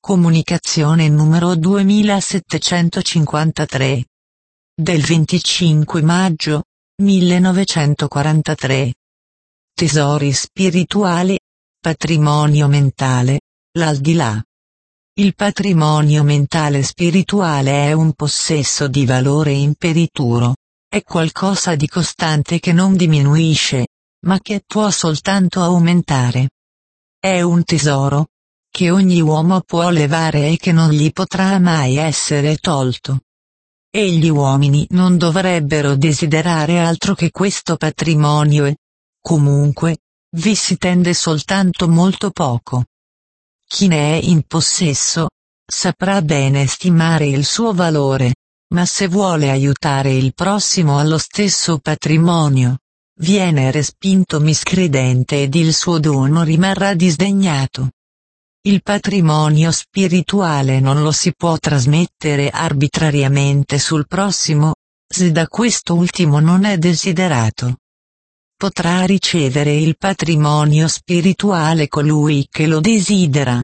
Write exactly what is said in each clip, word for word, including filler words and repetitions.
Comunicazione numero duemilasettecentocinquantatré. Del venticinque maggio millenovecentoquarantatré. Tesori spirituali. Patrimonio mentale, l'aldilà. Il patrimonio mentale spirituale è un possesso di valore imperituro, è qualcosa di costante che non diminuisce, ma che può soltanto aumentare. È un tesoro, che ogni uomo può levare e che non gli potrà mai essere tolto. E gli uomini non dovrebbero desiderare altro che questo patrimonio e, comunque, vi si tende soltanto molto poco. Chi ne è in possesso, saprà bene stimare il suo valore, ma se vuole aiutare il prossimo allo stesso patrimonio, viene respinto miscredente ed il suo dono rimarrà disdegnato. Il patrimonio spirituale non lo si può trasmettere arbitrariamente sul prossimo, se da quest'ultimo non è desiderato. Potrà ricevere il patrimonio spirituale colui che lo desidera.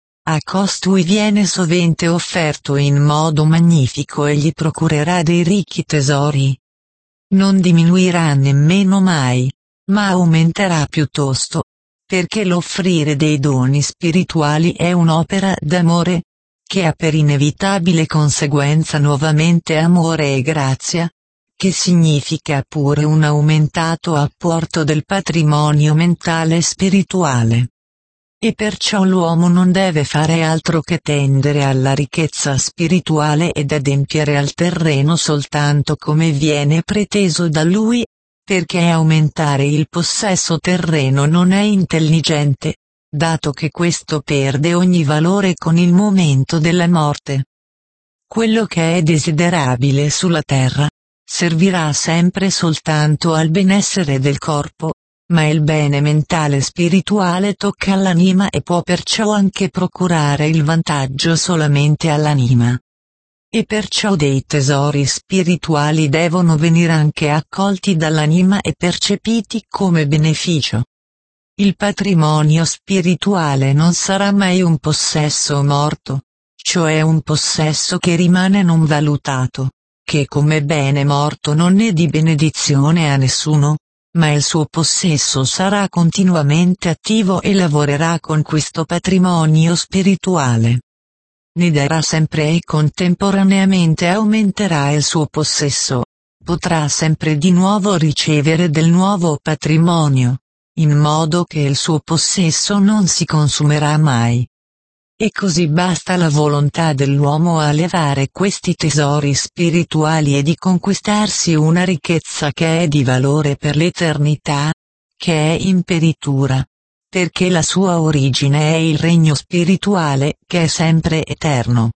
A costui viene sovente offerto in modo magnifico e gli procurerà dei ricchi tesori. Non diminuirà nemmeno mai, ma aumenterà piuttosto, perché l'offrire dei doni spirituali è un'opera d'amore, che ha per inevitabile conseguenza nuovamente amore e grazia, che significa pure un aumentato apporto del patrimonio mentale e spirituale. E perciò l'uomo non deve fare altro che tendere alla ricchezza spirituale ed adempiere al terreno soltanto come viene preteso da lui, perché aumentare il possesso terreno non è intelligente, dato che questo perde ogni valore con il momento della morte. Quello che è desiderabile sulla terra, servirà sempre soltanto al benessere del corpo, ma il bene mentale spirituale tocca all'anima e può perciò anche procurare il vantaggio solamente all'anima. E perciò dei tesori spirituali devono venire anche accolti dall'anima e percepiti come beneficio. Il patrimonio spirituale non sarà mai un possesso morto, cioè un possesso che rimane non valutato, che come bene morto non è di benedizione a nessuno, ma il suo possesso sarà continuamente attivo e lavorerà con questo patrimonio spirituale. Ne darà sempre e contemporaneamente aumenterà il suo possesso, potrà sempre di nuovo ricevere del nuovo patrimonio, in modo che il suo possesso non si consumerà mai. E così basta la volontà dell'uomo a levare questi tesori spirituali e di conquistarsi una ricchezza che è di valore per l'eternità, che è imperitura, perché la sua origine è il regno spirituale che è sempre eterno.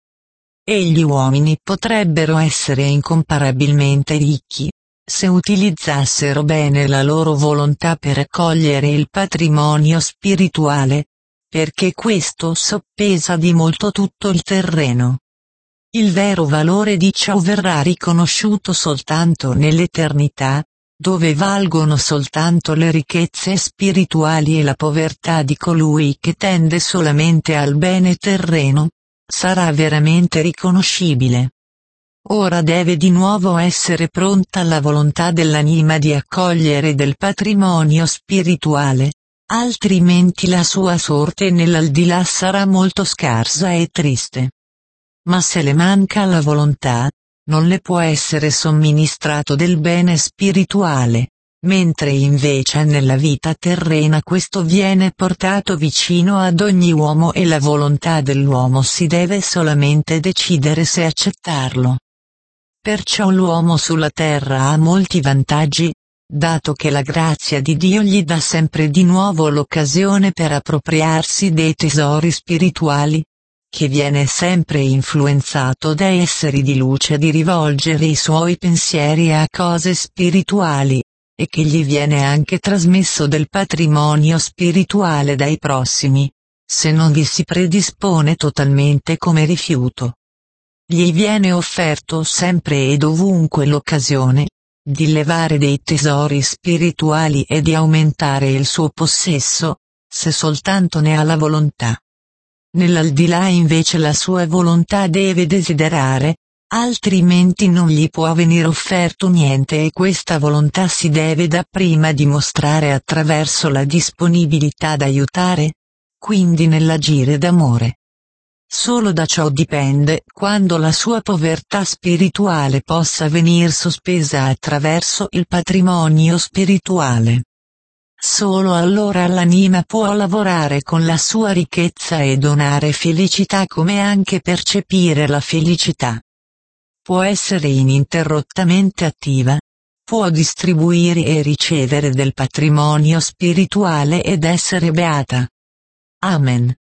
E gli uomini potrebbero essere incomparabilmente ricchi, se utilizzassero bene la loro volontà per accogliere il patrimonio spirituale, perché questo soppesa di molto tutto il terreno. Il vero valore di ciò verrà riconosciuto soltanto nell'eternità, dove valgono soltanto le ricchezze spirituali e la povertà di colui che tende solamente al bene terreno, sarà veramente riconoscibile. Ora deve di nuovo essere pronta la volontà dell'anima di accogliere del patrimonio spirituale, altrimenti la sua sorte nell'aldilà sarà molto scarsa e triste. Ma se le manca la volontà, non le può essere somministrato del bene spirituale, mentre invece nella vita terrena questo viene portato vicino ad ogni uomo e la volontà dell'uomo si deve solamente decidere se accettarlo. Perciò l'uomo sulla terra ha molti vantaggi, dato che la grazia di Dio gli dà sempre di nuovo l'occasione per appropriarsi dei tesori spirituali, che viene sempre influenzato da esseri di luce di rivolgere i suoi pensieri a cose spirituali, e che gli viene anche trasmesso del patrimonio spirituale dai prossimi, se non vi si predispone totalmente come rifiuto. Gli viene offerto sempre e dovunque l'occasione di levare dei tesori spirituali e di aumentare il suo possesso, se soltanto ne ha la volontà. Nell'aldilà invece la sua volontà deve desiderare, altrimenti non gli può venire offerto niente e questa volontà si deve dapprima dimostrare attraverso la disponibilità ad aiutare, quindi nell'agire d'amore. Solo da ciò dipende quando la sua povertà spirituale possa venir sospesa attraverso il patrimonio spirituale. Solo allora l'anima può lavorare con la sua ricchezza e donare felicità come anche percepire la felicità. Può essere ininterrottamente attiva, può distribuire e ricevere del patrimonio spirituale ed essere beata. Amen.